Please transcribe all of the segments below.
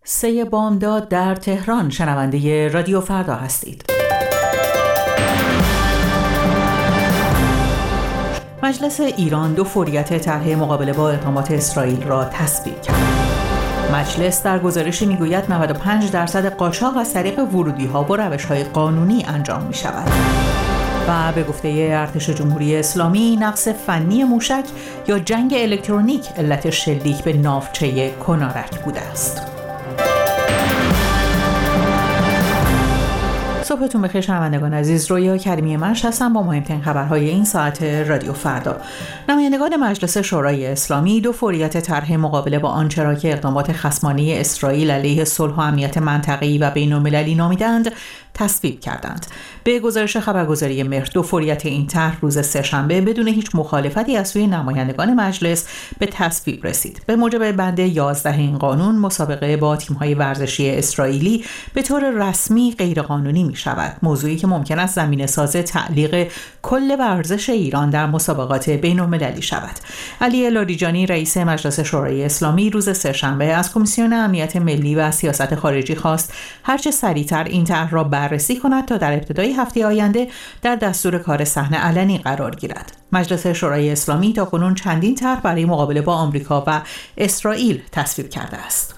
3 بامداد در تهران. شنونده رادیو فردا هستید. مجلس ایران دو فوریت طرح مقابله با اقدامات اسرائیل را تصویب کرد. مجلس در گزارشی میگوید 95% قاچاق از طریق ورودی‌ها با روش‌های قانونی انجام می‌شود. و به گفته ارتش جمهوری اسلامی نقص فنی موشک یا جنگ الکترونیک علت شلیک به ناوچه کنارک بوده است. صبحتون بخیر شنوندگان عزیز، رویا کریمی منش هستم با مهمترین خبرهای این ساعت رادیو فردا. نمایندگان مجلس شورای اسلامی دو فوریت طرح مقابله با آنچه را که اقدامات خصمانه اسرائیل علیه صلح و امنیت منطقه‌ای و بین‌المللی نامیدند تصویب کردند. به گزارش خبرگزاری مهر دو فوریت این طرح روز سه‌شنبه بدون هیچ مخالفتی از سوی نمایندگان مجلس به تصویب رسید. به موجب بند 11 این قانون مسابقه با تیم‌های ورزشی اسرائیلی به طور رسمی غیرقانونی می‌شود، موضوعی که ممکن است زمینه‌ساز تعلیق کل ورزش ایران در مسابقات بین‌المللی شود. علی لاریجانی رئیس مجلس شورای اسلامی روز سه‌شنبه از کمیسیون امنیت ملی و سیاست خارجی خواست هرچه سریعتر این طرح را بررسی کند تا در ابتدای هفته آینده در دستور کار صحن علنی قرار گیرد. مجلس شورای اسلامی تاکنون چندین طرح برای مقابله با آمریکا و اسرائیل تصویب کرده است.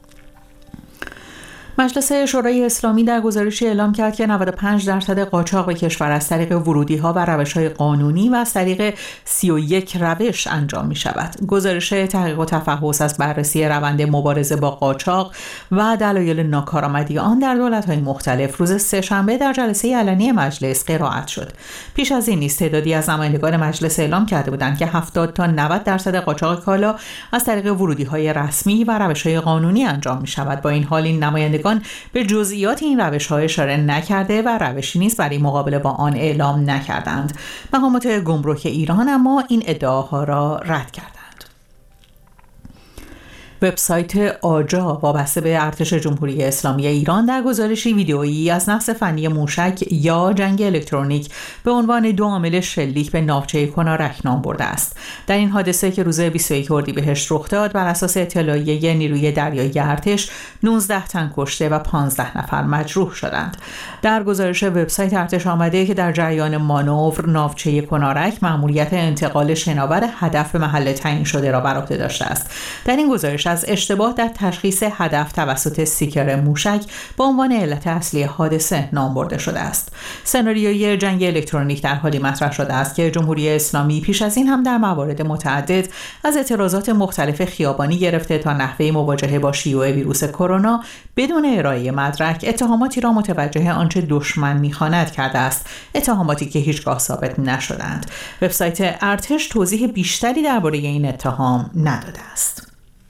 مجلس شورای اسلامی در گزارشی اعلام کرد که 95% قاچاق به کشور از طریق ورودی‌ها و روش‌های قانونی و از طریق 31 روش انجام می‌شود. گزارش تحقیق و تفحص از بررسی روند مبارزه با قاچاق و دلایل ناکارآمدی آن در دولت‌های مختلف روز سه‌شنبه در جلسه علنی مجلس قرائت شد. پیش از این نیز تعدادی از نمایندگان مجلس اعلام کرده بودند که 70 تا 90% قاچاق کالا از طریق ورودی‌های رسمی و روش‌های قانونی انجام می‌شود. با این حال این نمایندگان به جزئیات این روش‌ها اشاره نکرده و روشی نیز برای مقابله با آن اعلام نکردند. مقامات گمرک ایران اما این ادعاها را رد کردند. وبسایت آجا وابسته به ارتش جمهوری اسلامی ایران در گزارشی ویدئویی از نقص فنی موشک یا جنگ الکترونیک به عنوان دو عامل شلیک به ناوچه کنارک نام برده است. در این حادثه که روز 21 اردیبهشت رخ داد، بر اساس اطلاعیه نیروی دریایی ارتش 19 تن کشته و 15 نفر مجروح شدند. در گزارش وبسایت ارتش آمده که در جریان مانور ناوچه کنارک مأموریت انتقال شناور هدف به محل تعیین شده را بر عهده داشته است. در این گزارش از اشتباه در تشخیص هدف توسط سیکر موشک به عنوان علت اصلی حادثه نام برده شده است. سناریوی جنگ الکترونیک در حالی مطرح شده است که جمهوری اسلامی پیش از این هم در موارد متعدد از اعتراضات مختلف خیابانی گرفته تا نحوه مواجهه با شیوع ویروس کرونا بدون ارائه مدرک اتهاماتی را متوجه آنچه دشمن می‌خواند کرده است، اتهاماتی که هیچگاه ثابت نشدند. وبسایت ارتش توضیح بیشتری درباره این اتهام نداده است.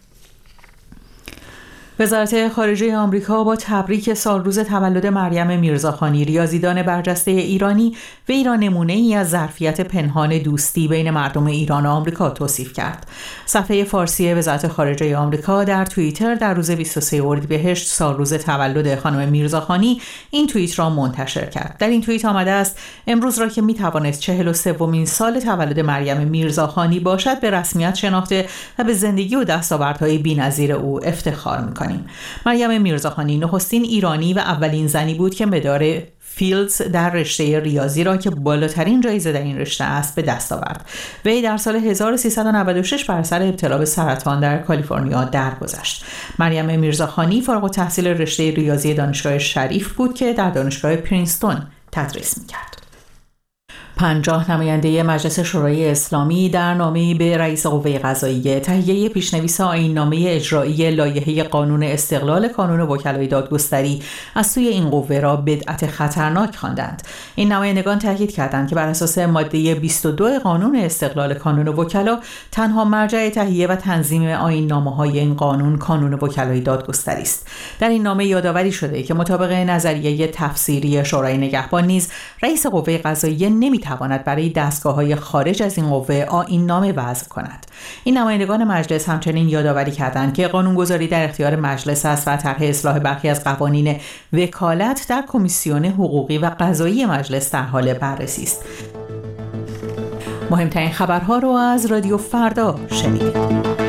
وزارت خارجه آمریکا با تبریک سالروز تولد مریم میرزاخانی، ریاضیدان برجسته ایرانی، وی را نمونه‌ای از ظرفیت پنهان دوستی بین مردم ایران و آمریکا توصیف کرد. صفحه فارسی وزارت خارجه آمریکا در توییتر در روز 23 اردیبهشت سالروز تولد خانم میرزاخانی این توییت را منتشر کرد. در این توییت آمده است: امروز را که میتوانست 43مین سال تولد مریم میرزاخانی باشد به رسمیت شناخته و به زندگی و دستاوردهای بی‌نظیر او افتخار می‌کنیم. مریم میرزاخانی نخستین ایرانی و اولین زنی بود که مدار فیلدز در رشته ریاضی را که بالاترین جایزه در این رشته است به دست آورد. وی در سال 1396 بر اثر ابتلا به سرطان در کالیفرنیا درگذشت. مریم میرزاخانی فارغ التحصیل رشته ریاضی دانشگاه شریف بود که در دانشگاه پرینستون تدریس می‌کرد. 50 نماینده مجلس شورای اسلامی در نامه‌ای به رئیس قوه قضاییه تهیه پیشنویس آیین‌نامه اجرایی لایحه قانون استقلال کانون وکلای دادگستری از سوی این قوه را بدعت خطرناک خواندند. این نمایندگان تاکید کردند که بر اساس ماده 22 قانون استقلال کانون وکلا تنها مرجع تهیه و تنظیم آیین‌نامه‌های این قانون کانون وکلای دادگستری است. در این نامه یادآوری شده که مطابق نظریه تفسیری شورای نگهبان نیز رئیس قوه قضاییه نمی‌تواند برای دستگاه‌های خارج از این قوه آیین‌نامه وضع کند. این نمایندگان مجلس همچنین یادآوری کردند که قانونگذاری در اختیار مجلس است و طرح اصلاح برخی از قوانین وکالت در کمیسیون حقوقی و قضایی مجلس در حال بررسی است. مهمترین خبرها رو از رادیو فردا شنیدید.